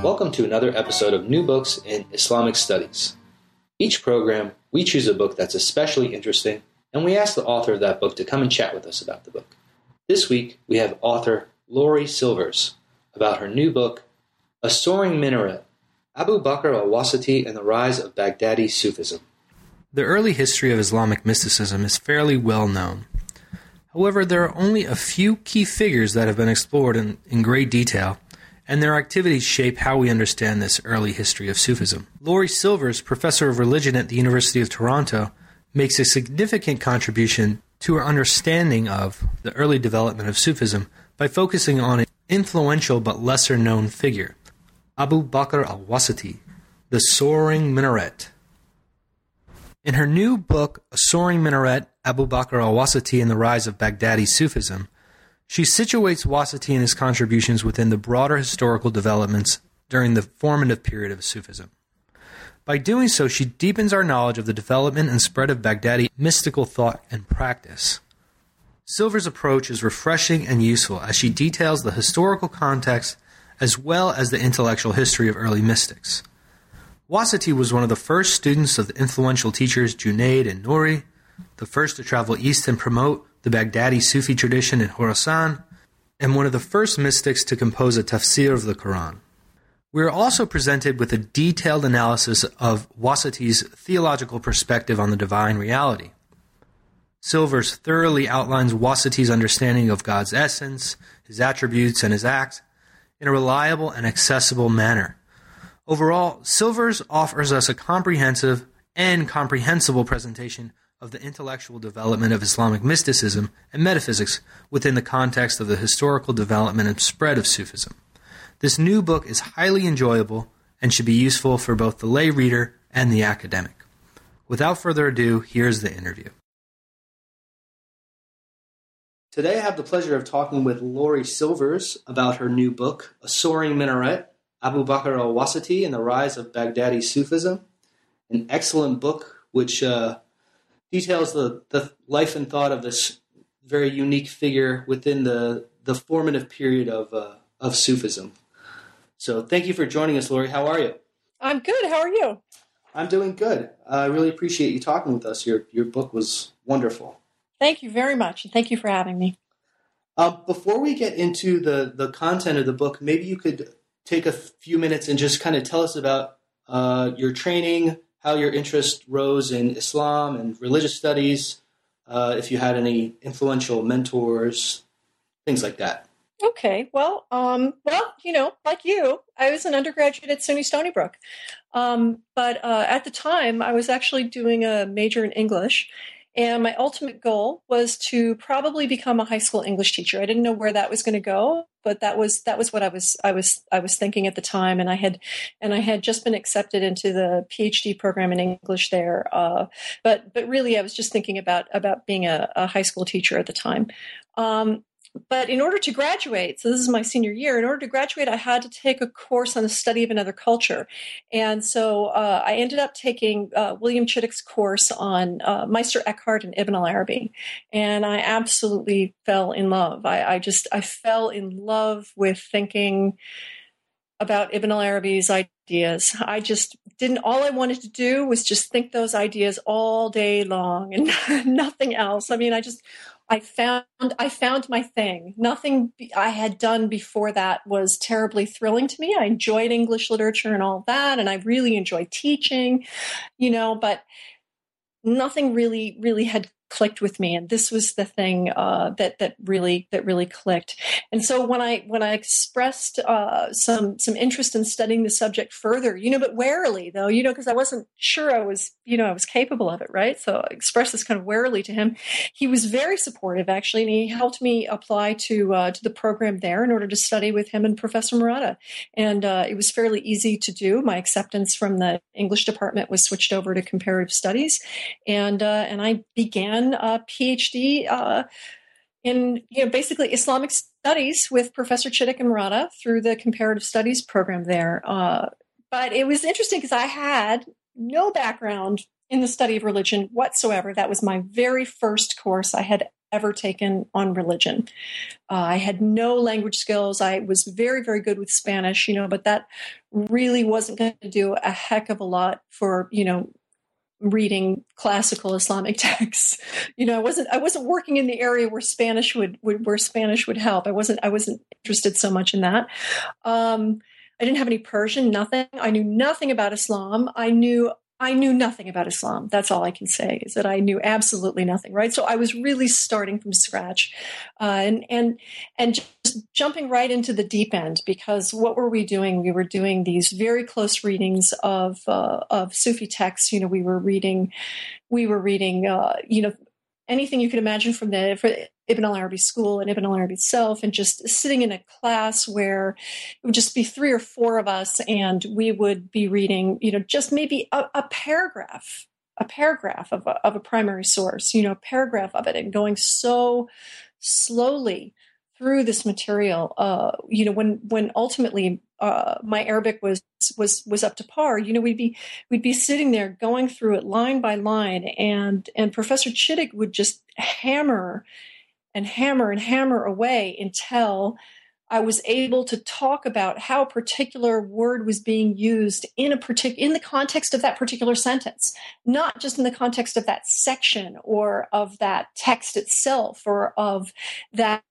Welcome to another episode of New Books in Islamic Studies. Each program, we choose a book that's especially interesting, and we ask the author of that book to come and chat with us about the book. This week, we have author Laurie Silvers about her new book, A Soaring Minaret, Abu Bakr al-Wasiti and the Rise of Baghdadi Sufism. The early history of Islamic mysticism is fairly well known. However, there are only a few key figures that have been explored in great detail, and their activities shape how we understand this early history of Sufism. Laurie Silvers, professor of religion at the University of Toronto, makes a significant contribution to our understanding of the early development of Sufism by focusing on an influential but lesser-known figure, Abu Bakr al-Wasiti, the Soaring Minaret. In her new book, A Soaring Minaret, Abu Bakr al-Wasiti and the Rise of Baghdadi Sufism, she situates Wasiti and his contributions within the broader historical developments during the formative period of Sufism. By doing so, she deepens our knowledge of the development and spread of Baghdadi mystical thought and practice. Silver's approach is refreshing and useful as she details the historical context as well as the intellectual history of early mystics. Wasiti was one of the first students of the influential teachers Junaid and Nouri, the first to travel east and promote the Baghdadi Sufi tradition in Khorasan, and one of the first mystics to compose a tafsir of the Quran. We are also presented with a detailed analysis of Wasiti's theological perspective on the divine reality. Silvers thoroughly outlines Wasiti's understanding of God's essence, his attributes, and his acts in a reliable and accessible manner. Overall, Silvers offers us a comprehensive and comprehensible presentation of the intellectual development of Islamic mysticism and metaphysics within the context of the historical development and spread of Sufism. This new book is highly enjoyable and should be useful for both the lay reader and the academic. Without further ado, here's the interview. Today I have the pleasure of talking with Laurie Silvers about her new book, A Soaring Minaret, Abu Bakr al-Wasiti and the Rise of Baghdadi Sufism, an excellent book which details the life and thought of this very unique figure within the formative period of Sufism. So thank you for joining us, Laurie. How are you? I'm good. How are you? I'm doing good. I really appreciate you talking with us. Your book was wonderful. Thank you very much, and thank you for having me. Before we get into the content of the book, maybe you could take a few minutes and just kind of tell us about your training, how your interest rose in Islam and religious studies, if you had any influential mentors, things like that. Okay. Well, like you, I was an undergraduate at SUNY Stony Brook. But at the time, I was actually doing a major in English. And my ultimate goal was to probably become a high school English teacher. I didn't know where that was going to go, but that was what I was thinking at the time. And I had just been accepted into the PhD program in English there. But really, I was just thinking about being a high school teacher at the time. But in order to graduate, so this is my senior year, in order to graduate, I had to take a course on the study of another culture. And so I ended up taking William Chittick's course on Meister Eckhart and Ibn al-Arabi. And I absolutely fell in love. I fell in love with thinking about Ibn al-Arabi's ideas. All I wanted to do was just think those ideas all day long and nothing else. I mean, I found my thing. Nothing I had done before that was terribly thrilling to me. I enjoyed English literature and all that, and I really enjoyed teaching, but nothing really had clicked with me, and this was the thing that really clicked. And so when I expressed some interest in studying the subject further, but warily though, because I wasn't sure I was capable of it, right? So I expressed this kind of warily to him. He was very supportive actually, and he helped me apply to the program there in order to study with him and Professor Murata. And it was fairly easy to do. My acceptance from the English department was switched over to comparative studies, and I began a PhD in basically Islamic studies with Professor Chittick and Murata through the comparative studies program there. But it was interesting because I had no background in the study of religion whatsoever. That was my very first course I had ever taken on religion. I had no language skills. I was very, very good with Spanish, but that really wasn't going to do a heck of a lot for, reading classical Islamic texts. I wasn't working in the area where Spanish would help. I wasn't interested so much in that. I didn't have any Persian, nothing. I knew nothing about Islam. I knew nothing about Islam. That's all I can say, is that I knew absolutely nothing, right? So I was really starting from scratch, and just jumping right into the deep end, because what were we doing? We were doing these very close readings of Sufi texts. We were reading, anything you could imagine for Ibn al-Arabi school and Ibn al-Arabi itself, and just sitting in a class where it would just be 3 or 4 of us, and we would be reading, just maybe a paragraph of a primary source, a paragraph of it, and going so slowly through this material. When ultimately my Arabic was up to par, we'd be sitting there going through it line by line, and Professor Chittick would just hammer and hammer and hammer away until I was able to talk about how a particular word was being used in the context of that particular sentence, not just in the context of that section or of that text itself, or of that,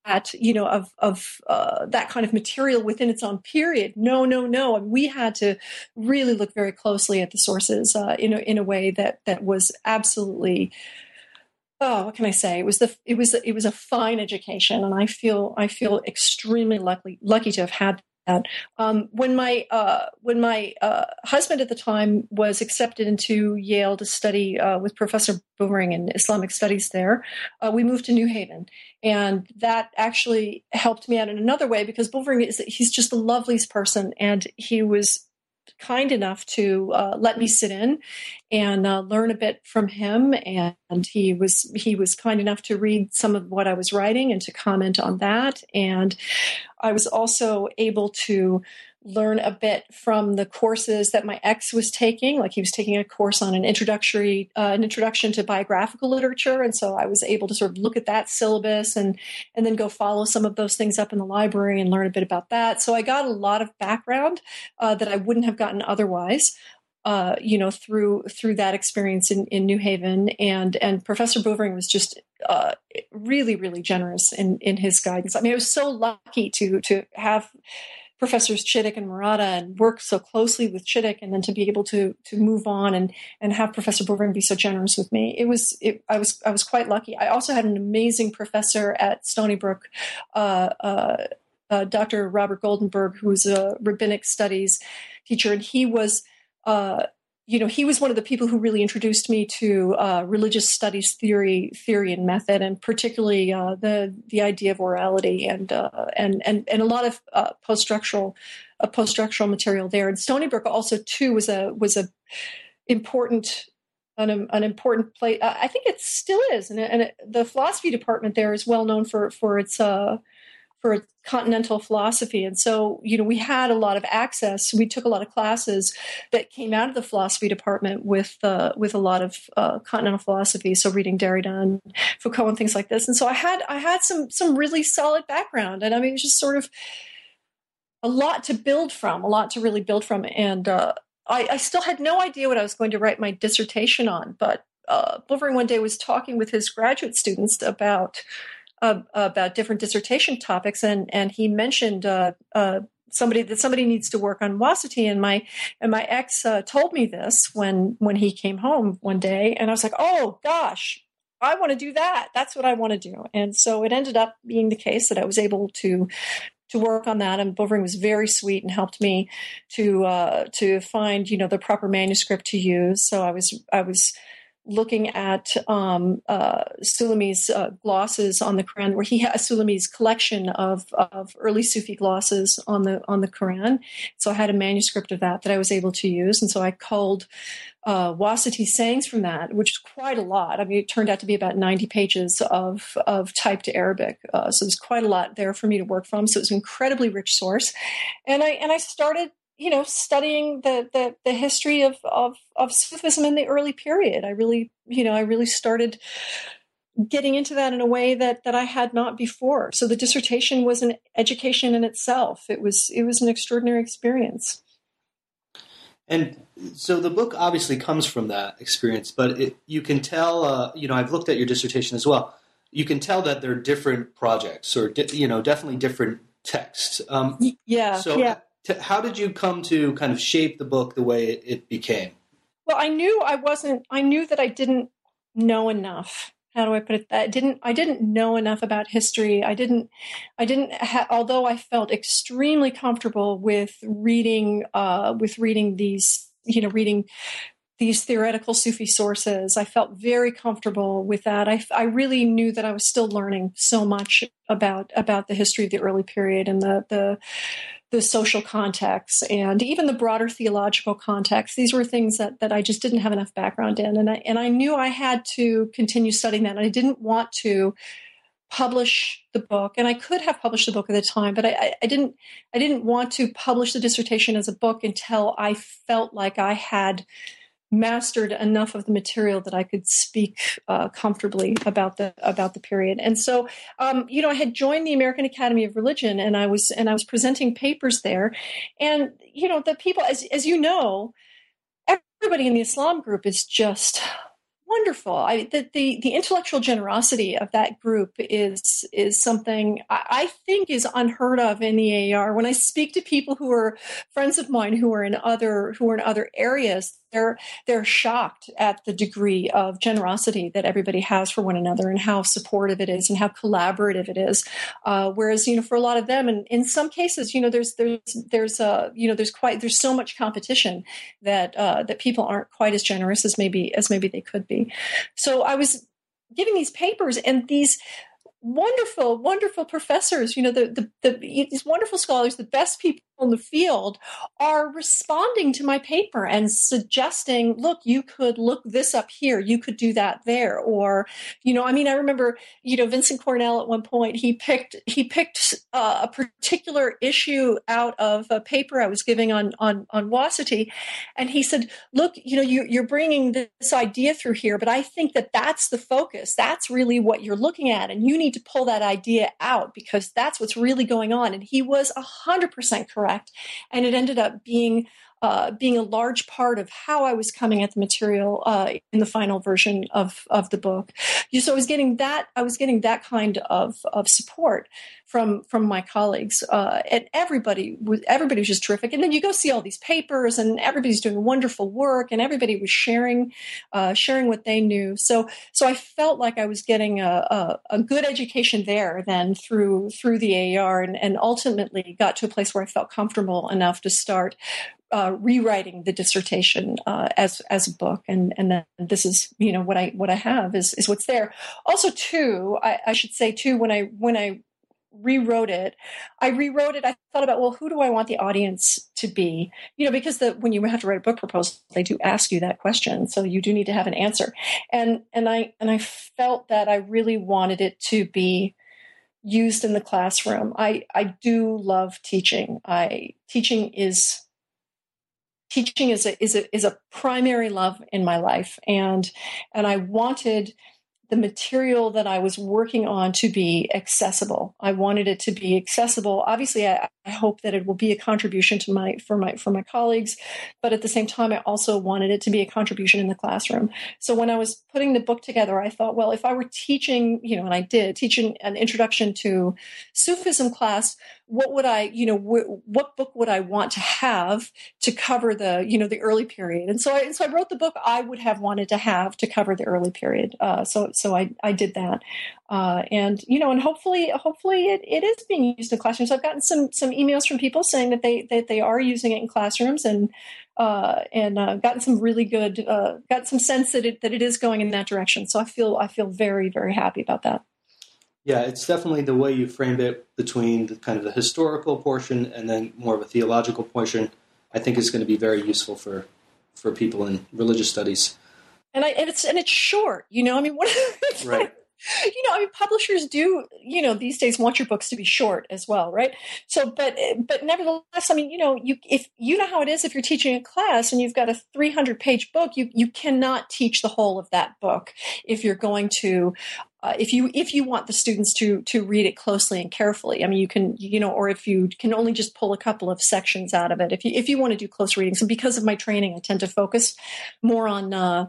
that kind of material within its own period. No. And we had to really look very closely at the sources in a way that was absolutely, what can I say? It was a fine education, and I feel extremely lucky to have had that. When my husband at the time was accepted into Yale to study with Professor Boomerang in Islamic Studies there, we moved to New Haven, and that actually helped me out in another way, because Boomerang he's just the loveliest person, and he was kind enough to let me sit in and learn a bit from him, and he was kind enough to read some of what I was writing and to comment on that. And I was also able to learn a bit from the courses that my ex was taking. Like, he was taking a course on an introduction to biographical literature, and so I was able to sort of look at that syllabus and then go follow some of those things up in the library and learn a bit about that. So I got a lot of background that I wouldn't have gotten otherwise, through that experience in New Haven. And Professor Boomerang was just really, really generous in his guidance. I mean, I was so lucky to have Professors Chittick and Murata and work so closely with Chittick, and then to be able to move on and have Professor Boomerang be so generous with me. I was quite lucky. I also had an amazing professor at Stony Brook, Dr. Robert Goldenberg, who was a rabbinic studies teacher, and he was one of the people who really introduced me to religious studies theory and method, and particularly the idea of orality and a lot of post-structural material there. And Stony Brook also too was an important place. I think it still is, and the philosophy department there is well known for its continental philosophy. And so, we had a lot of access. We took a lot of classes that came out of the philosophy department with a lot of continental philosophy. So reading Derrida and Foucault and things like this. And so I had some really solid background. And I mean, it was just sort of a lot to really build from. And I still had no idea what I was going to write my dissertation on. But Boomerang one day was talking with his graduate students about different dissertation topics, and he mentioned somebody needs to work on wasati, and my ex told me this when he came home one day, and I was like, oh gosh, I want to do that. That's what I want to do. And so it ended up being the case that I was able to work on that, and Boomerang was very sweet and helped me to find the proper manuscript to use. So I was looking at Sulami's glosses on the Quran, where he has Sulami's collection of early Sufi glosses on the Quran. So I had a manuscript of that I was able to use, and so I culled Wasati sayings from that, which is quite a lot. I mean, it turned out to be about 90 pages of typed Arabic. So there's quite a lot there for me to work from. So it was an incredibly rich source, and I started studying the history of Sufism in the early period. I really started getting into that in a way that I had not before. So the dissertation was an education in itself. It was an extraordinary experience. And so the book obviously comes from that experience, but you can tell, I've looked at your dissertation as well. You can tell that they're different projects or, definitely different texts. How did you come to kind of shape the book the way it became? Well, I knew that I didn't know enough. How do I put it? I didn't know enough about history. Although I felt extremely comfortable with reading these theoretical Sufi sources. I felt very comfortable with that. I really knew that I was still learning so much about the history of the early period and the social context and even the broader theological context. These were things that I just didn't have enough background in. And I knew I had to continue studying that. And I didn't want to publish the book. And I could have published the book at the time, but I didn't want to publish the dissertation as a book until I felt like I had mastered enough of the material that I could speak comfortably about the period. And so, I had joined the American Academy of Religion, and I was presenting papers there. And the people, as you know, everybody in the Islam group is just wonderful. The intellectual generosity of that group is something I think is unheard of in the AAR. When I speak to people who are friends of mine who are in other areas, they're shocked at the degree of generosity that everybody has for one another and how supportive it is and how collaborative it is. Whereas, for a lot of them, and in some cases, there's so much competition that people aren't quite as generous as maybe they could be. So I was giving these papers, and these wonderful, wonderful professors, these wonderful scholars, the best people in the field, are responding to my paper and suggesting, look, you could look this up here, you could do that there. Or, I remember, Vincent Cornell at one point, he picked a particular issue out of a paper I was giving on Wasatine, and he said, look, you're bringing this idea through here, but I think that's the focus. That's really what you're looking at, and you need to pull that idea out because that's what's really going on. And he was 100% correct. And it ended up being a large part of how I was coming at the material in the final version of the book. So I was getting that kind of support from my colleagues, and everybody was just terrific. And then you go see all these papers, and everybody's doing wonderful work, and everybody was sharing what they knew. So I felt like I was getting a good education there, then through the AAR, and ultimately got to a place where I felt comfortable enough to start rewriting the dissertation as a book, and then this is what I have is what's there. Also, too, I should say too, when I rewrote it. I thought about, well, who do I want the audience to be? Because when you have to write a book proposal, they do ask you that question, so you do need to have an answer. And I felt that I really wanted it to be used in the classroom. I do love teaching. Teaching is a primary love in my life, and I wanted the material that I was working on to be accessible. I wanted it to be accessible. Obviously, I hope that it will be a contribution for my colleagues, but at the same time, I also wanted it to be a contribution in the classroom. So when I was putting the book together, I thought, well, if I were teaching, and I did teaching an introduction to Sufism class, what book would I want to have to cover the early period? And so I wrote the book I would have wanted to have to cover the early period. So I did that, and hopefully it is being used in classrooms. I've gotten some emails from people saying that they are using it in classrooms, and gotten some really good, got some sense that it is going in that direction. So I feel very, very happy about that. Yeah, it's definitely the way you framed it between the kind of the historical portion and then more of a theological portion. I think is going to be very useful for people in religious studies. And it's short, right. Publishers do, these days want your books to be short as well, right? So, but nevertheless, if you know how it is if you're teaching a class and you've got a 300-page book, you cannot teach the whole of that book if you're going to if you want the students to read it closely and carefully. I mean, you can, or if you can only just pull a couple of sections out of it, if you want to do close readings. And because of my training, I tend to focus more on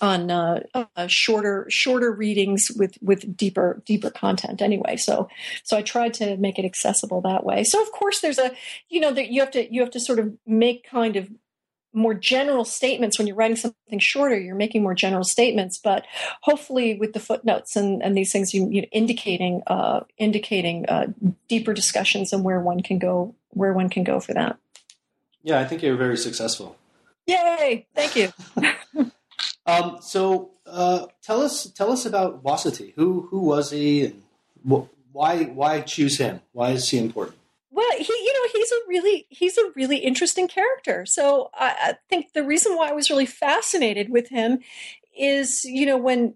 shorter readings with deeper content anyway. So I tried to make it accessible that way. So of course there's that you have to sort of make kind of more general statements when you're writing something shorter. You're making more general statements, but hopefully with the footnotes and these things, indicating deeper discussions and where one can go for that. Yeah, I think you're very successful. Yay! Thank you. So tell us about Wasati. Who was he, and why choose him? Why is he important? Well, he's a really interesting character. So I think the reason why I was really fascinated with him is, when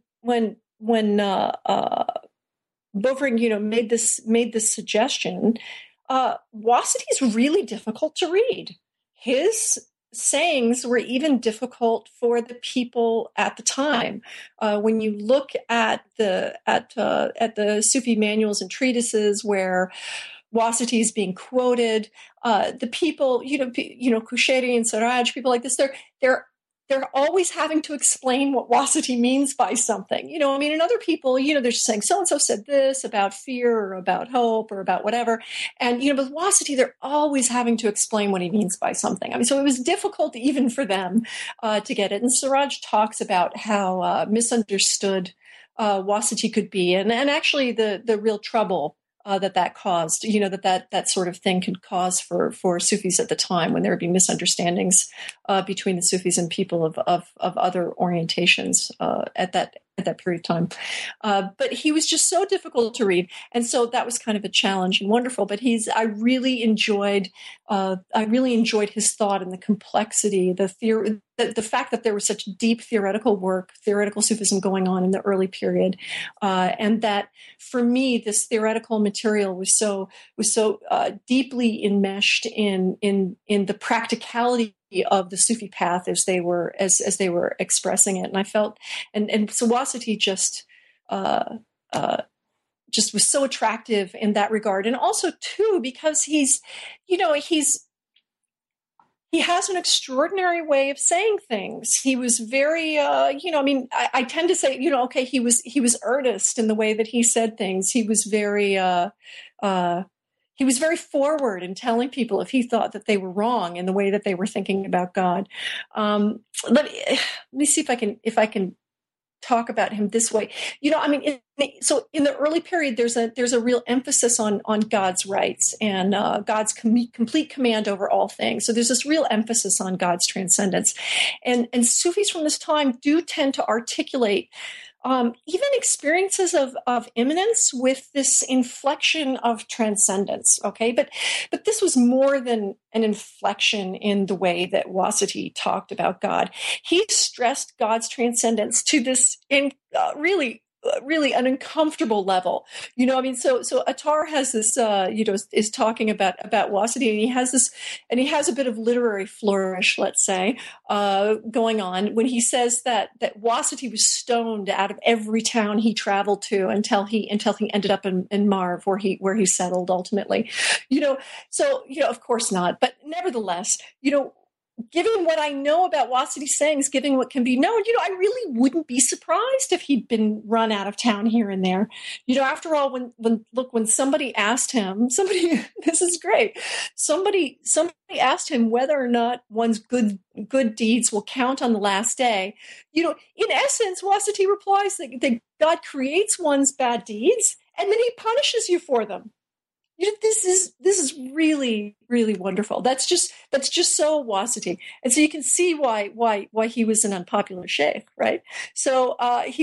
Bovering, made this suggestion, Wasati is really difficult to read. His sayings were even difficult for the people at the time. When you look at the Sufi manuals and treatises where Wasati is being quoted, the people, Kushairi and Siraj, people like this, they're always having to explain what Wasati means by something. And other people, they're just saying so-and-so said this about fear or about hope or about whatever. And, with Wasati, they're always having to explain what he means by something. I mean, so it was difficult even for them to get it. And Siraj talks about how misunderstood Wasati could be. And actually the real trouble that caused, that sort of thing could cause for Sufis at the time, when there would be misunderstandings between the Sufis and people of other orientations at that period of time. But he was just so difficult to read. And so that was kind of a challenge and wonderful. But I really enjoyed his thought and the complexity, the fact that there was such deep theoretical Sufism going on in the early period. And that for me, this theoretical material was so deeply enmeshed in the practicality of the Sufi path as they were expressing it. And I felt, and so Wasati just was so attractive in that regard. And also too, because he has an extraordinary way of saying things. He was very, I tend to say, he was earnest in the way that he said things. He was very forward in telling people if he thought that they were wrong in the way that they were thinking about God. Let me see if I can talk about him this way. So in the early period, there's a real emphasis on God's rights and God's complete command over all things. So there's this real emphasis on God's transcendence, and Sufis from this time do tend to articulate even experiences of immanence with this inflection of transcendence. Okay, but this was more than an inflection in the way that Wasati talked about God. He stressed God's transcendence to this really an uncomfortable level. So Attar has this, is talking about Wasati, and he has a bit of literary flourish, let's say, going on when he says that Wasati was stoned out of every town he traveled to until he ended up in Marv, where he settled ultimately. Of course not, but nevertheless, given what I know about Wasati's sayings, given what can be known, I really wouldn't be surprised if he'd been run out of town here and there. After all, when somebody asked him, this is great. Somebody asked him whether or not one's good deeds will count on the last day. In essence, Wasati replies that God creates one's bad deeds and then he punishes you for them. This is really, really wonderful. That's just so Wasati, and so you can see why he was an unpopular sheikh, right? So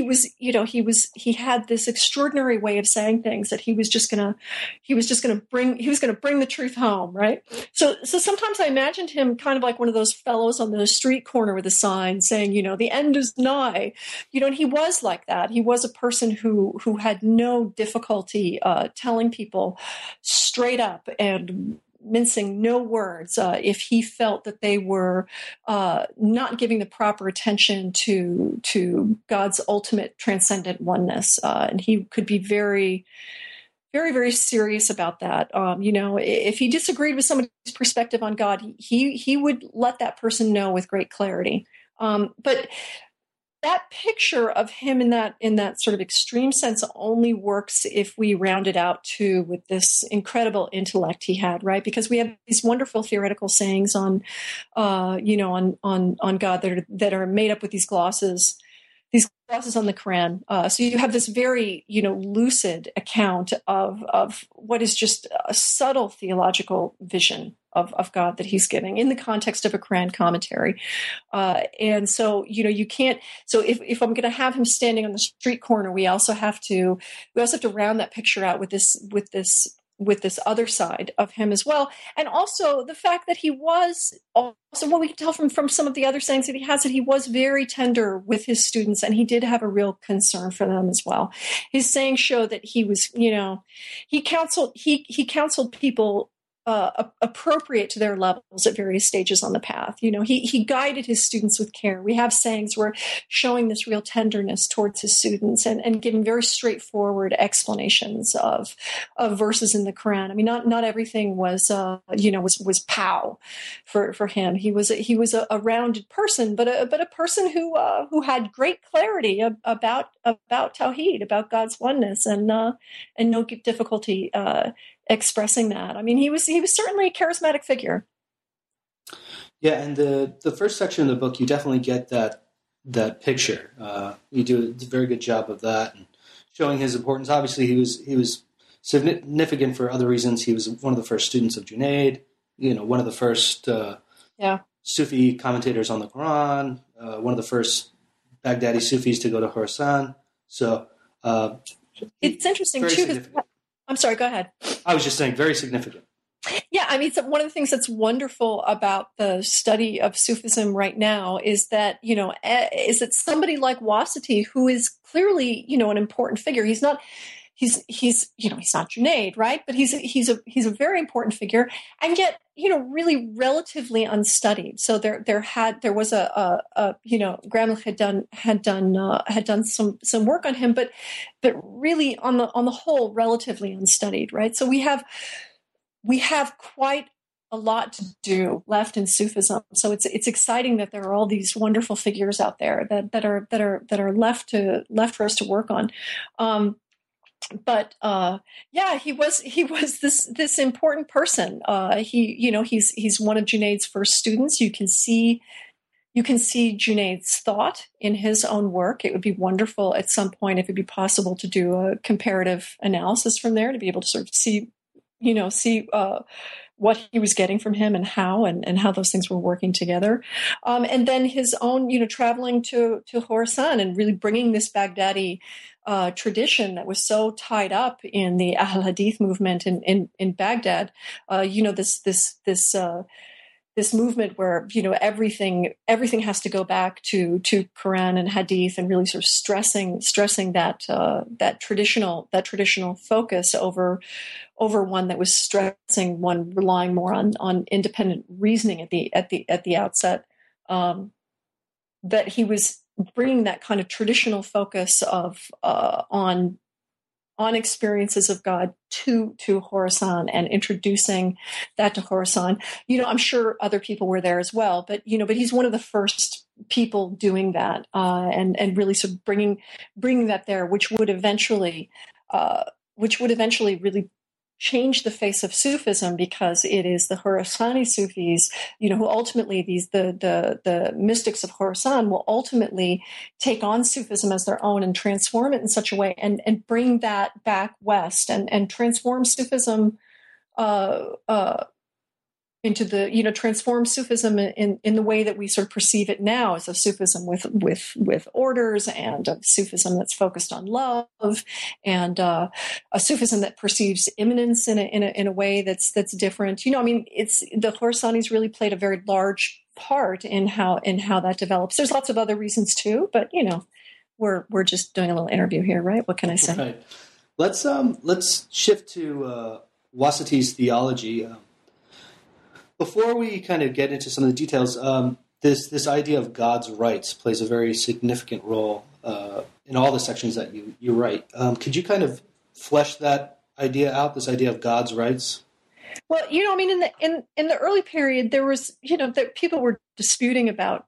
he had this extraordinary way of saying things that he was gonna bring the truth home, right? So sometimes I imagined him kind of like one of those fellows on the street corner with a sign saying, the end is nigh, and he was like that. He was a person who had no difficulty telling people straight up and mincing no words if he felt that they were not giving the proper attention to God's ultimate transcendent oneness. And he could be very, very, very serious about that. If he disagreed with somebody's perspective on God, he would let that person know with great clarity. But that picture of him in that sort of extreme sense only works if we round it out too with this incredible intellect he had, right? Because we have these wonderful theoretical sayings on God that are made up with these glosses on the Quran. So you have this very, lucid account of what is just a subtle theological vision of God that he's giving in the context of a Quran commentary. And so, you can't, so if I'm going to have him standing on the street corner, we also have to round that picture out with this other side of him as well. And also the fact that he was also, what we can tell from some of the other sayings that he has, that he was very tender with his students, and he did have a real concern for them as well. His sayings show that he was, he counseled people appropriate to their levels at various stages on the path. He guided his students with care. We have sayings where showing this real tenderness towards his students and giving very straightforward explanations of verses in the Quran. I mean, not everything was was pow for him. He was a rounded person, but a person who had great clarity about Tawheed, about God's oneness, and no difficulty expressing that. I mean, he was certainly a charismatic figure. Yeah, and the first section of the book, you definitely get that picture. You do a very good job of that and showing his importance. Obviously, he was significant for other reasons. He was one of the first students of Junaid. One of the first Sufi commentators on the Quran. One of the first Baghdadi Sufis to go to Khorasan. So it's interesting too. I'm sorry, go ahead. I was just saying, very significant. Yeah, I mean, one of the things that's wonderful about the study of Sufism right now is that, is that somebody like Wasiti, who is clearly, an important figure. He's not Junaid, right? But he's a very important figure, and yet, really relatively unstudied. So there was Gramlich had done some work on him, but really on the whole, relatively unstudied, right? So we have quite a lot to do left in Sufism. So it's exciting that there are all these wonderful figures out there that are left for us to work on. But he was this important person. He's one of Junaid's first students. You can see Junaid's thought in his own work. It would be wonderful at some point if it'd be possible to do a comparative analysis from there, to be able to sort of see what he was getting from him and how those things were working together. And then his own, traveling to Khorasan and really bringing this Baghdadi tradition that was so tied up in the Ahl Hadith movement in Baghdad. This movement where everything has to go back to Quran and Hadith, and really sort of stressing that traditional focus over one that was stressing one relying more on independent reasoning at the outset. That he was bringing that kind of traditional focus of on experiences of God to Khorasan and introducing that to Khorasan. I'm sure other people were there as well, but he's one of the first people doing that, and really sort of bringing that there, which would eventually really change the face of Sufism, because it is the Khorasani Sufis, who ultimately the mystics of Khorasan will ultimately take on Sufism as their own and transform it in such a way and bring that back west and transform Sufism into the transform Sufism in the way that we sort of perceive it now, as a Sufism with orders, and a Sufism that's focused on love, and a Sufism that perceives immanence in a way that's different. It's the Khorasanis really played a very large part in how that develops. There's lots of other reasons too, but we're just doing a little interview here, right? What can I say? Right. Let's shift to Wasiti's theology. Before we kind of get into some of the details, this idea of God's rights plays a very significant role in all the sections that you write. Could you kind of flesh that idea out? This idea of God's rights. Well, I mean, in the early period, there was, that people were disputing about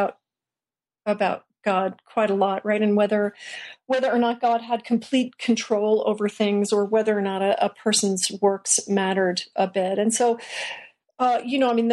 God quite a lot, right? And whether or not God had complete control over things, or whether or not a person's works mattered a bit. And so, I mean,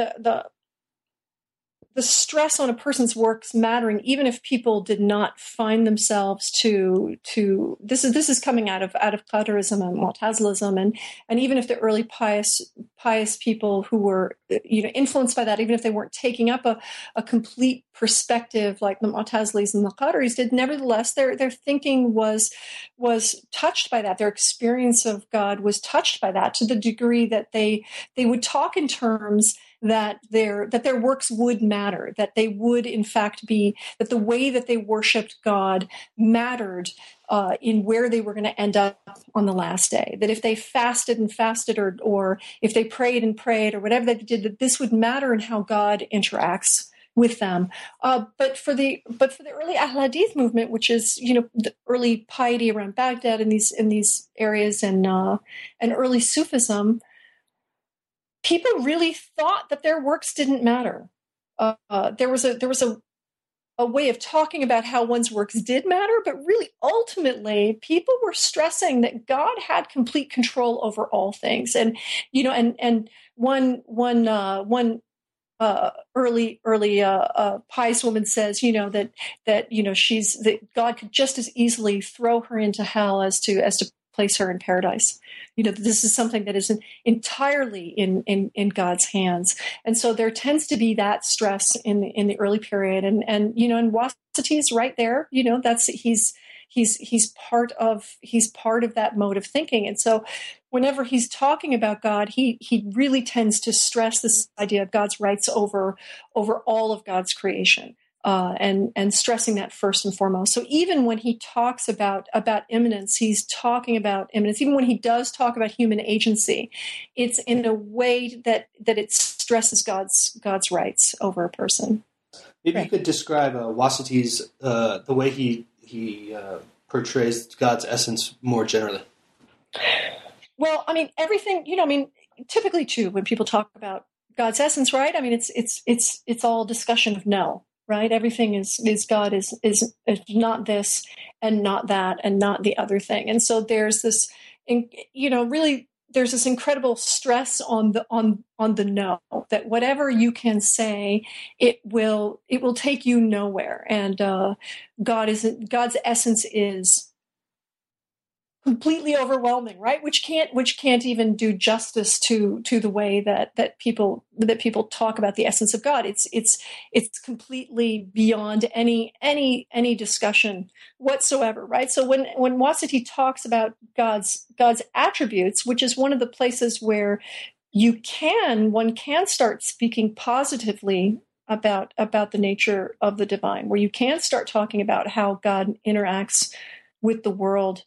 the stress on a person's works mattering, even if people did not find themselves to this is coming out of Qadrism and Mu'tazilism, and even if the early pious people who were influenced by that, even if they weren't taking up a complete perspective like the Mu'tazilis and the Qadris did, nevertheless their thinking was touched by that. Their experience of God was touched by that, to the degree that they would talk in terms that their works would matter, that they would in fact be, that the way that they worshipped God mattered in where they were going to end up on the last day. That if they fasted and fasted, or if they prayed and prayed, or whatever they did, that this would matter in how God interacts with them. But for the early Ahl Hadith movement, which is the early piety around Baghdad and these areas, and early Sufism, people really thought that their works didn't matter. There was a way of talking about how one's works did matter, but really ultimately people were stressing that God had complete control over all things. And one early pious woman says, that God could just as easily throw her into hell as to place her in paradise. This is something that is entirely in God's hands. And so there tends to be that stress in the early period. And Wasati's right there, that's, he's part of that mode of thinking. And so whenever he's talking about God, he really tends to stress this idea of God's rights over all of God's creation. And stressing that first and foremost. So even when he talks about immanence, he's talking about immanence. Even when he does talk about human agency, it's in a way that it stresses God's rights over a person. Maybe you could describe Wasati's the way he portrays God's essence more generally. Well, I mean, everything. Typically too, when people talk about God's essence, right? I mean, it's all discussion of no. Right, everything is God is not this and not that and not the other thing, and so there's this, really there's this incredible stress on the no, that whatever you can say, it will take you nowhere, and God's essence is completely overwhelming, right? Which can't even do justice to the way that people talk about the essence of God. It's completely beyond any discussion whatsoever, right? So when Wasati talks about God's attributes, which is one of the places where one can start speaking positively about the nature of the divine, where you can start talking about how God interacts with the world.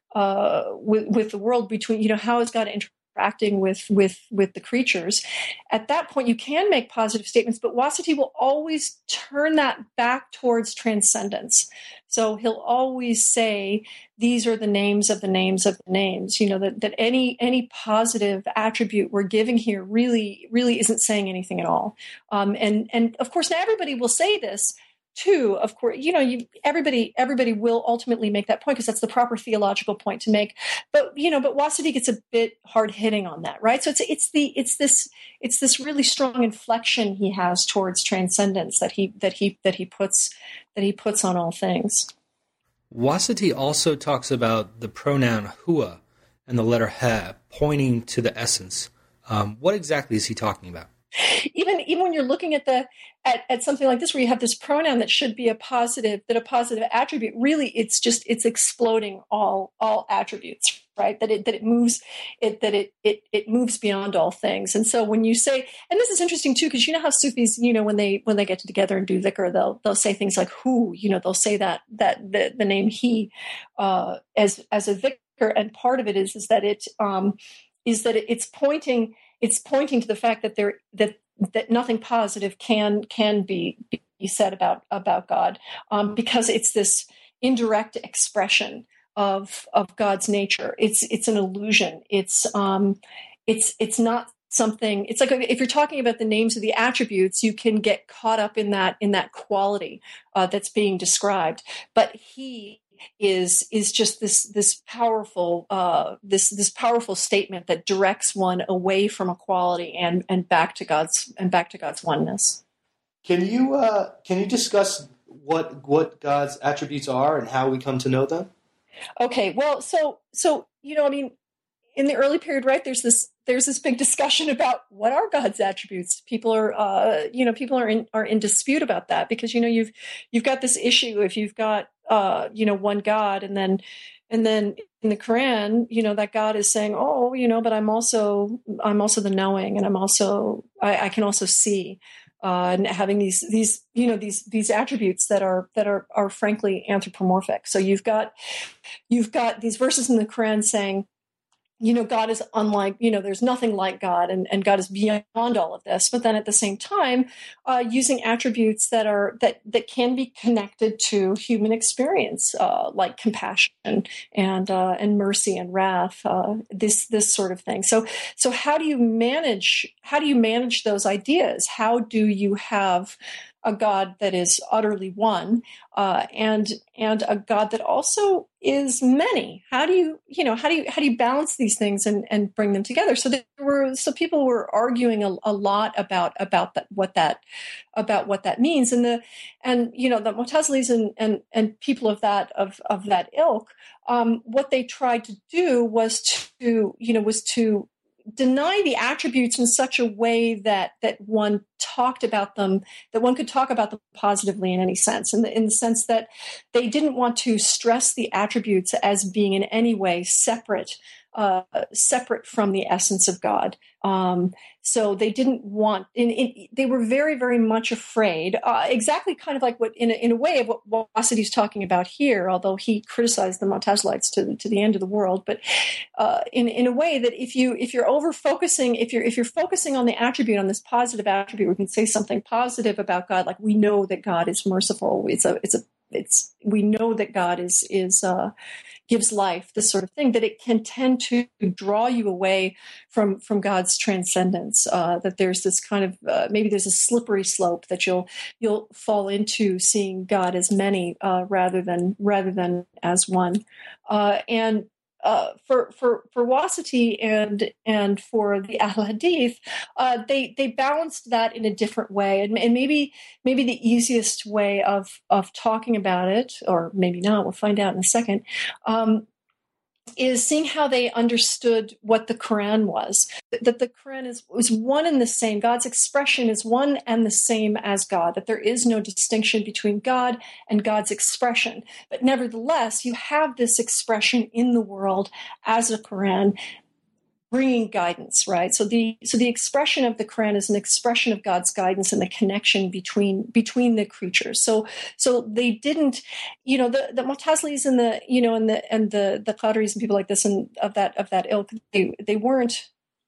With the world, between, how is God interacting with the creatures? At that point, you can make positive statements, but Wasati will always turn that back towards transcendence. So he'll always say, these are the names of the names of the names, that any positive attribute we're giving here really isn't saying anything at all. And of course, now everybody will say this, too, of course, everybody will ultimately make that point because that's the proper theological point to make. But Wasati gets a bit hard hitting on that, right? So it's this really strong inflection he has towards transcendence that he puts on all things. Wasati also talks about the pronoun hua and the letter ha pointing to the essence. What exactly is he talking about? Even when you're looking at something like this, where you have this pronoun that should be a positive attribute, really it's exploding all attributes, right? That it moves beyond all things. And so when you say, and this is interesting too, because how Sufis, when they get together and do dhikr, they'll say things like who, they'll say that the name he as a dhikr, and part of it is that it's pointing to the fact that nothing positive can be said about God, because it's this indirect expression of God's nature. It's an illusion. It's not something. It's like if you're talking about the names of the attributes, you can get caught up in that quality that's being described. But He is just this powerful this powerful statement that directs one away from equality and back to God's oneness. Can you discuss what God's attributes are and how we come to know them? Okay, well, so I mean, in the early period, right? There's this big discussion about what are God's attributes. People are in dispute about that, because you've got this issue if you've got one God, and then in the Quran, that God is saying, oh, but I'm also the knowing, and I can also see. And having these attributes that are frankly anthropomorphic. So you've got these verses in the Quran saying, God is unlike, there's nothing like God, and God is beyond all of this. But then at the same time, using attributes that can be connected to human experience, like compassion and mercy and wrath, this sort of thing. So how do you manage those ideas? How do you have a God that is utterly one, and a God that also is many? How do you balance these things and bring them together? So people were arguing a lot about what that means, and the Mu'tazilis and people of that ilk, what they tried to do was to deny the attributes in such a way that one talked about them, that one could talk about them positively in any sense, in the sense that they didn't want to stress the attributes as being in any way separate from the essence of God. So they didn't want, they were very, very much afraid, exactly kind of like what, in a way, of what Wasiti's talking about here, although he criticized the Mu'tazilites to the end of the world. But in a way that if you're over focusing, if you're focusing on the attribute, on this positive attribute, we can say something positive about God, like we know that God is merciful. We know that God gives life, this sort of thing, that it can tend to draw you away from God's transcendence. That there's this kind of maybe there's a slippery slope that you'll fall into seeing God as many rather than as one. And for Wasiti and for the Ahl Hadith, they balanced that in a different way, and maybe the easiest way of talking about it, or maybe not, we'll find out in a second, is seeing how they understood what the Quran was. That the Quran was one and the same. God's expression is one and the same as God. That there is no distinction between God and God's expression. But nevertheless, you have this expression in the world as a Quran, bringing guidance, right? So the expression of the Quran is an expression of God's guidance and the connection between the creatures. So they didn't, the Mu'tazilis and the Qadris and people like this and of that ilk, they weren't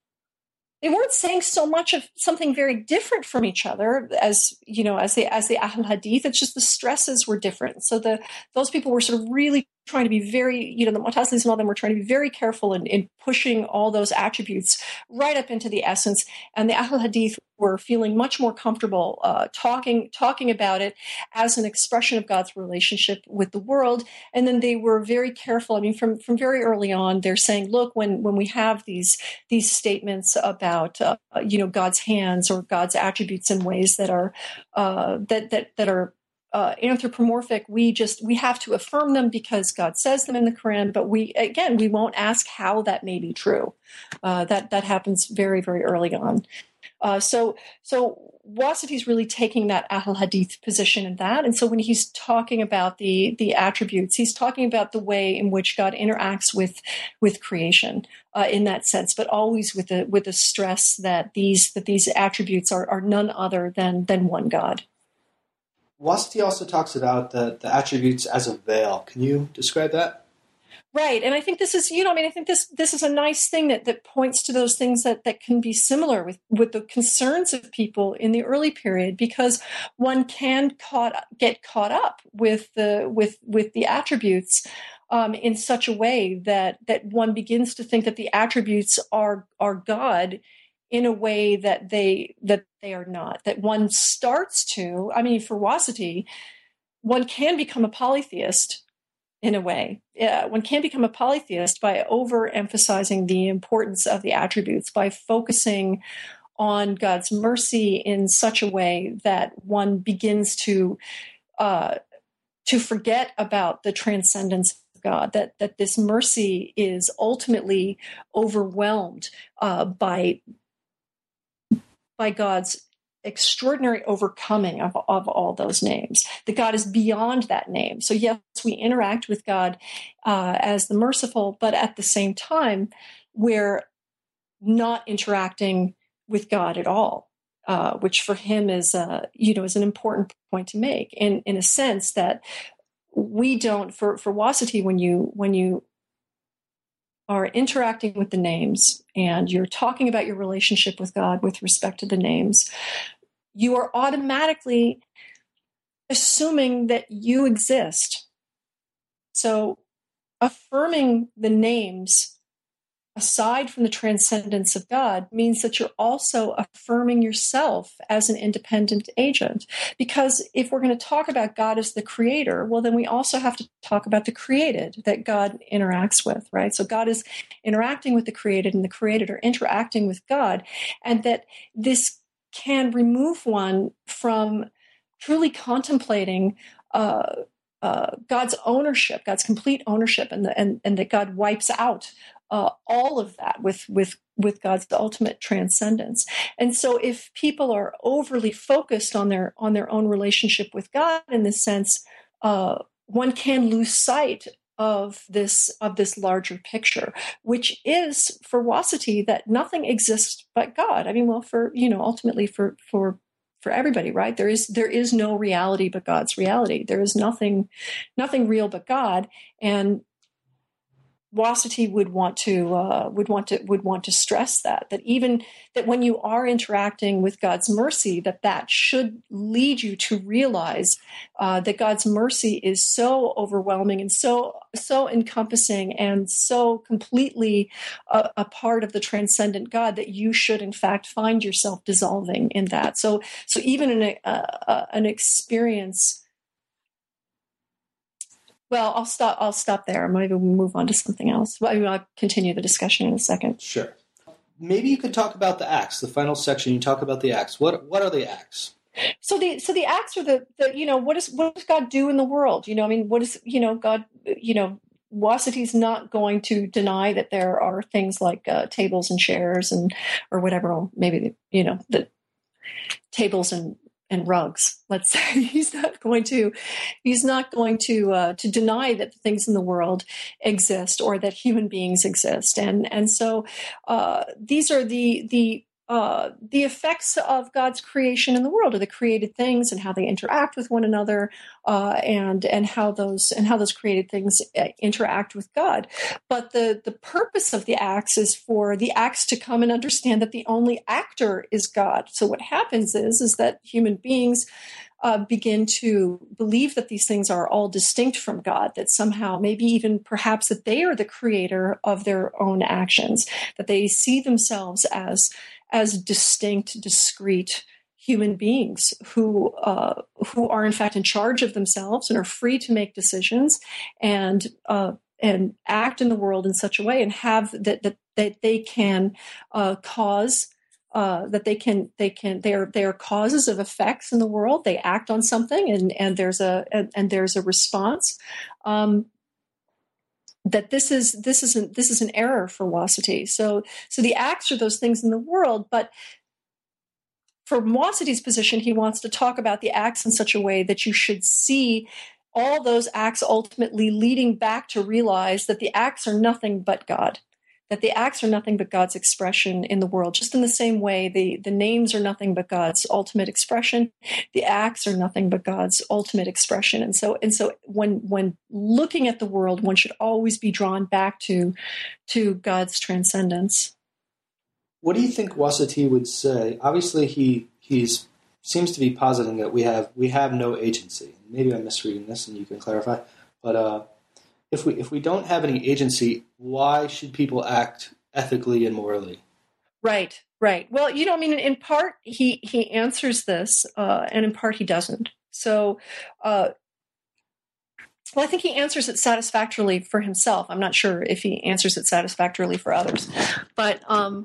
saying so much of something very different from each other as the Ahl Hadith. It's just the stresses were different. So those people were sort of really trying to be very, the Mu'tazilis and all them were trying to be very careful in pushing all those attributes right up into the essence. And the Ahl Hadith were feeling much more comfortable talking about it as an expression of God's relationship with the world. And then they were very careful. I mean, from very early on, they're saying, look, when we have these statements about God's hands or God's attributes in ways that are that are anthropomorphic, we have to affirm them because God says them in the Quran, but we won't ask how that may be true. That happens very, very early on. So Wasiti's really taking that Ahl Hadith position in that. And so when he's talking about the attributes, he's talking about the way in which God interacts with creation in that sense, but always with the stress that these attributes are none other than one God. Wasiti also talks about the attributes as a veil. Can you describe that? Right. And I think this is, I think this is a nice thing that points to those things that can be similar with the concerns of people in the early period, because one can get caught up with the attributes in such a way that one begins to think that the attributes are God in a way that they are not. That one starts to, for Wasati, one can become a polytheist in a way. One can become a polytheist by overemphasizing the importance of the attributes, by focusing on God's mercy in such a way that one begins to forget about the transcendence of God, that this mercy is ultimately overwhelmed by God's extraordinary overcoming of all those names, that God is beyond that name. So yes, we interact with God as the merciful, but at the same time, we're not interacting with God at all, which for him is an important point to make in a sense that we don't, for Wasati, when you are interacting with the names and you're talking about your relationship with God with respect to the names, you are automatically assuming that you exist. So affirming the names aside from the transcendence of God means that you're also affirming yourself as an independent agent. Because if we're going to talk about God as the creator, well, then we also have to talk about the created that God interacts with, right? So God is interacting with the created and the created are interacting with God. And that this can remove one from truly contemplating God's ownership, God's complete ownership, and that God wipes out all of that with God's ultimate transcendence. And so if people are overly focused on their own relationship with God in this sense, one can lose sight of this larger picture, which is for Wasati that nothing exists but God. Ultimately for everybody, right? There is no reality but God's reality. There is nothing real but God. And Wasati would want to stress that even that when you are interacting with God's mercy, that should lead you to realize that God's mercy is so overwhelming and so encompassing and so completely a part of the transcendent God that you should in fact find yourself dissolving in that. So even in an experience. Well, I'll stop there. Maybe we'll move on to something else. Well, I'll continue the discussion in a second. Sure. Maybe you could talk about the acts, the final section. You talk about the acts. What are the acts? So the acts are the what does God do in the world? What is God? Wasati's not going to deny that there are things like tables and chairs or whatever. Maybe the tables and rugs, let's say. He's not going to deny that the things in the world exist or that human beings exist. And so these are the effects of God's creation in the world, of the created things and how they interact with one another, and how those created things interact with God. But the purpose of the acts is for the acts to come and understand that the only actor is God. So what happens is that human beings begin to believe that these things are all distinct from God, that somehow, maybe even perhaps that they are the creator of their own actions, that they see themselves as distinct, discrete human beings who are in fact in charge of themselves and are free to make decisions and act in the world in such a way and have that they can cause. That they are causes of effects in the world. They act on something, and there's a response. That this is an error for Wasati. So the acts are those things in the world, but from Wasati's position, he wants to talk about the acts in such a way that you should see all those acts ultimately leading back to realize that the acts are nothing but God. that the acts are nothing but God's expression in the world. Just in the same way, the names are nothing but God's ultimate expression. The acts are nothing but God's ultimate expression. And so when looking at the world, one should always be drawn back to God's transcendence. What do you think Wasati would say? Obviously, he seems to be positing that we have no agency. Maybe I'm misreading this, and you can clarify. But if we don't have any agency, why should people act ethically and morally? Right. Well, I mean, in part he answers this, and in part he doesn't. So, well, I think he answers it satisfactorily for himself. I'm not sure if he answers it satisfactorily for others, but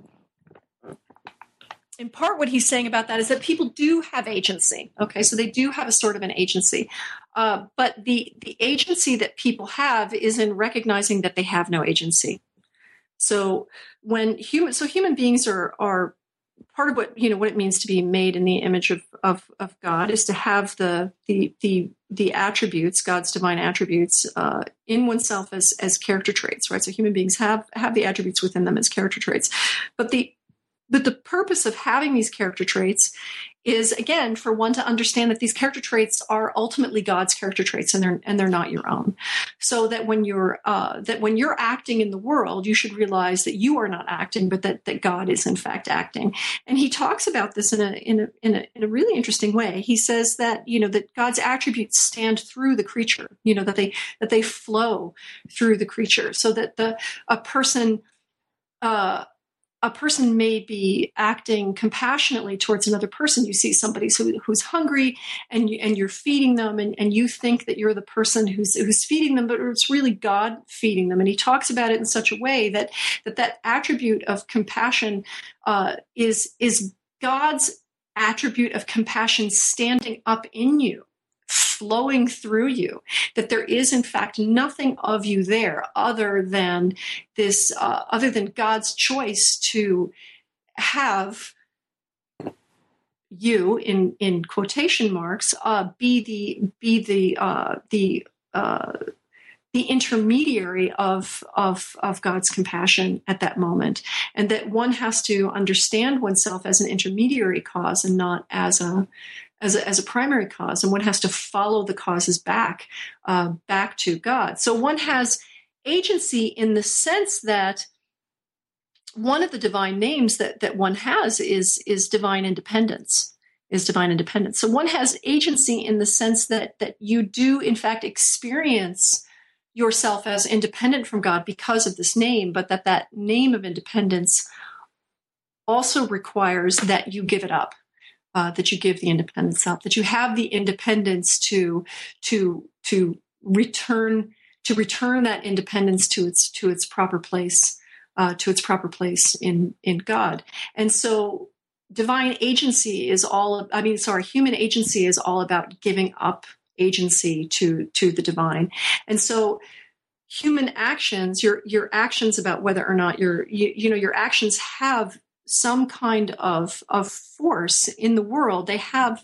in part what he's saying about that is that people do have agency. Okay, so they do have a sort of an agency, but the agency that people have is in recognizing that they have no agency. So human beings are part of what it means to be made in the image of God is to have the attributes, God's divine attributes, in oneself as character traits, right? So human beings have the attributes within them as character traits, but the purpose of having these character traits is, again, for one to understand that these character traits are ultimately God's character traits, and they're not your own. So that when you're acting in the world, you should realize that you are not acting, but that God is in fact acting. And he talks about this in a really interesting way. He says that that God's attributes stand through the creature, that they flow through the creature, so that a person may be acting compassionately towards another person. You see somebody who's hungry, and you're feeding them, and you think that you're the person who's feeding them, but it's really God feeding them. And he talks about it in such a way that attribute of compassion is God's attribute of compassion standing up in you, flowing through you, that there is in fact nothing of you there other than God's choice to have you, in quotation marks, be the intermediary of God's compassion at that moment, and that one has to understand oneself as an intermediary cause and not as a primary cause, and one has to follow the causes back to God. So one has agency in the sense that one of the divine names that one has is divine independence. So one has agency in the sense that you do in fact experience yourself as independent from God because of this name, but that name of independence also requires that you give it up. That you give the independence up, that you have the independence to return that independence to its proper place, in God. And so human agency is all about giving up agency to the divine. And so human actions, your actions about whether or not your actions have some kind of force in the world. They have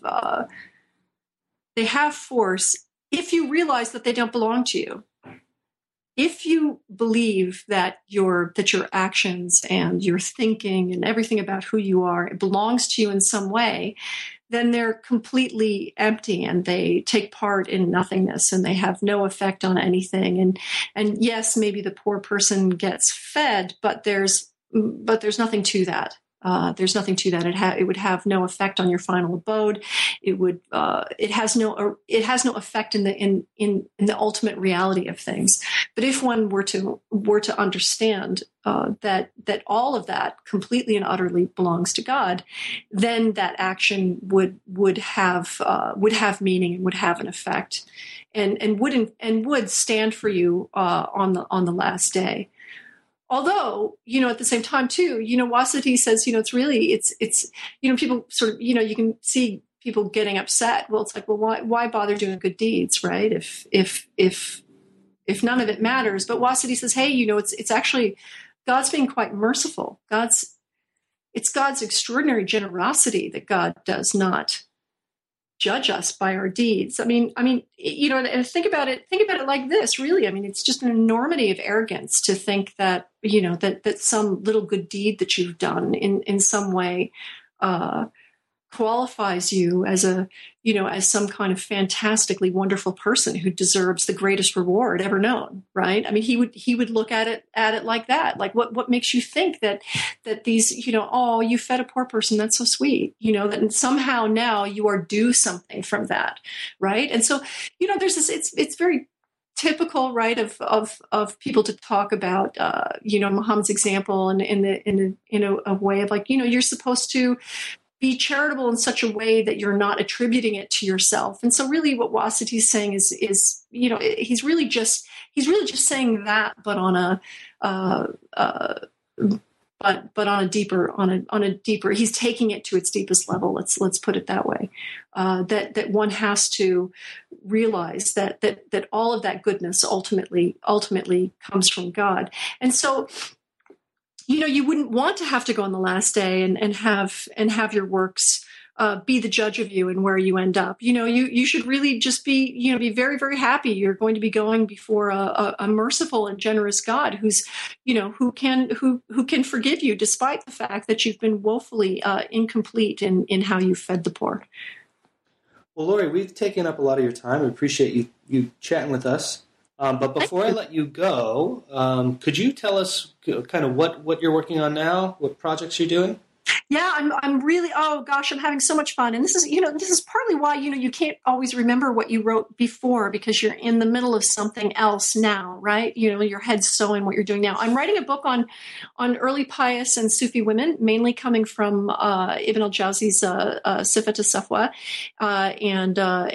force if you realize that they don't belong to you. If you believe that your actions and your thinking and everything about who you are, it belongs to you in some way, then they're completely empty and they take part in nothingness and they have no effect on anything. And yes, maybe the poor person gets fed, but there's nothing to that. There's nothing to that. It would have no effect on your final abode. It has no effect in the ultimate reality of things. But if one were to understand that all of that completely and utterly belongs to God, then that action would have meaning and would have an effect, and would stand for you on the last day. Although, at the same time too, Wasati says, it's people sort of, you can see people getting upset. Well, it's like, well, why bother doing good deeds, right? If none of it matters. But Wasati says, hey, it's actually God's being quite merciful. It's God's extraordinary generosity that God does not judge us by our deeds. I mean, and think about it like this, really. I mean, it's just an enormity of arrogance to think that, that some little good deed that you've done in some way, qualifies you as as some kind of fantastically wonderful person who deserves the greatest reward ever known, right? I mean, he would look at it like that. Like, what makes you think that these, oh, you fed a poor person, that's so sweet, that somehow now you are due something from that, right? And so, there's this, it's very typical, right, of people to talk about, Muhammad's example and in a way of like, you're supposed to be charitable in such a way that you're not attributing it to yourself. And so really what Wasity is saying is, he's really just saying that, but on a deeper, he's taking it to its deepest level. Let's put it that way. That one has to realize that all of that goodness ultimately comes from God. And so, you wouldn't want to have to go on the last day and have your works be the judge of you and where you end up. You should really just be very, very happy. You're going to be going before a merciful and generous God who's, who can forgive you despite the fact that you've been woefully incomplete in how you fed the poor. Well, Lori, we've taken up a lot of your time. We appreciate you chatting with us. But before I let you go, could you tell us kind of what you're working on now, what projects you're doing? Yeah, I'm really, oh gosh, I'm having so much fun. And this is partly why, you can't always remember what you wrote before because you're in the middle of something else now, right? Your head's so in what you're doing now. I'm writing a book on early pious and Sufi women, mainly coming from Ibn al-Jawzi's Sifat al-Safwa and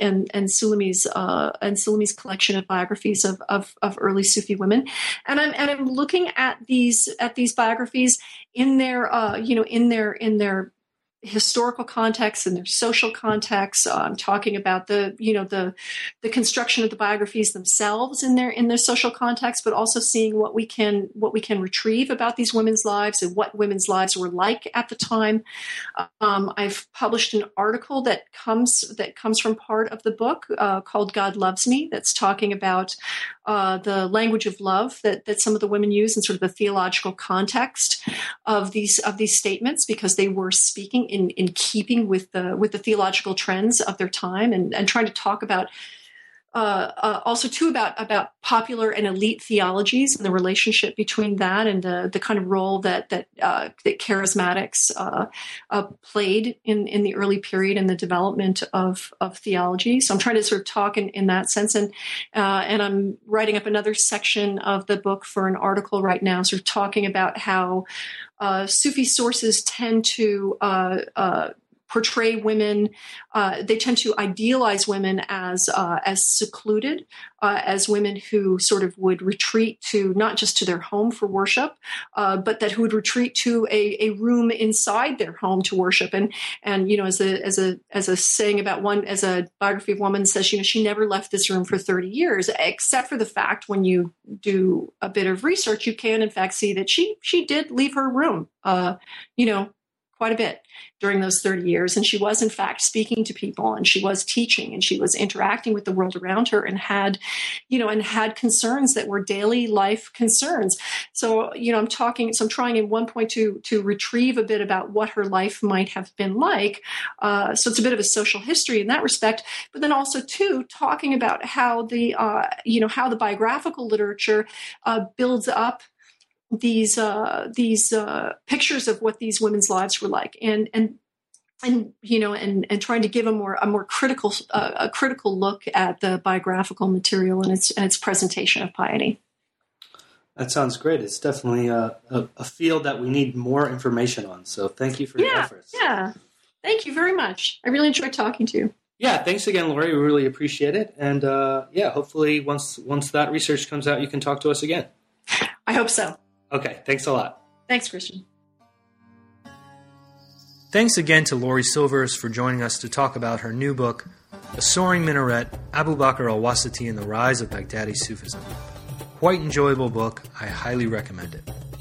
Sulami's collection of biographies of early Sufi women. And I'm looking at these biographies in their in their historical context and their social context. I'm talking about the construction of the biographies themselves in their social context, but also seeing what we can retrieve about these women's lives and what women's lives were like at the time. I've published an article that comes from part of the book called God Loves Me, that's talking about the language of love that some of the women use in sort of the theological context of these statements, because they were speaking in keeping with the theological trends of their time, and trying to talk about also too about popular and elite theologies and the relationship between that and the kind of role that charismatics played in the early period in the development of theology. So I'm trying to sort of talk in that sense, and I'm writing up another section of the book for an article right now, sort of talking about how Sufi sources tend to portray women. They tend to idealize women as secluded, as women who sort of would retreat to not just to their home for worship, but that who would retreat to a room inside their home to worship. And as a saying about one, as a biography of woman says, she never left this room for 30 years, except for the fact when you do a bit of research, you can in fact see that she did leave her room, quite a bit during those 30 years. And she was, in fact, speaking to people, and she was teaching, and she was interacting with the world around her, and had concerns that were daily life concerns. So, I'm trying in one point to retrieve a bit about what her life might have been like. So it's a bit of a social history in that respect, but then also too, talking about how the biographical literature builds up these pictures of what these women's lives were like, and trying to give a more critical look at the biographical material and its presentation of piety. That sounds great. It's definitely a field that we need more information on. So thank you for your efforts. Yeah, thank you very much. I really enjoyed talking to you. Yeah, thanks again, Lori. We really appreciate it. And hopefully once that research comes out, you can talk to us again. I hope so. Okay, thanks a lot. Thanks, Christian. Thanks again to Lori Silvers for joining us to talk about her new book, A Soaring Minaret, Abu Bakr al-Wasiti and the Rise of Baghdadi Sufism. Quite enjoyable book. I highly recommend it.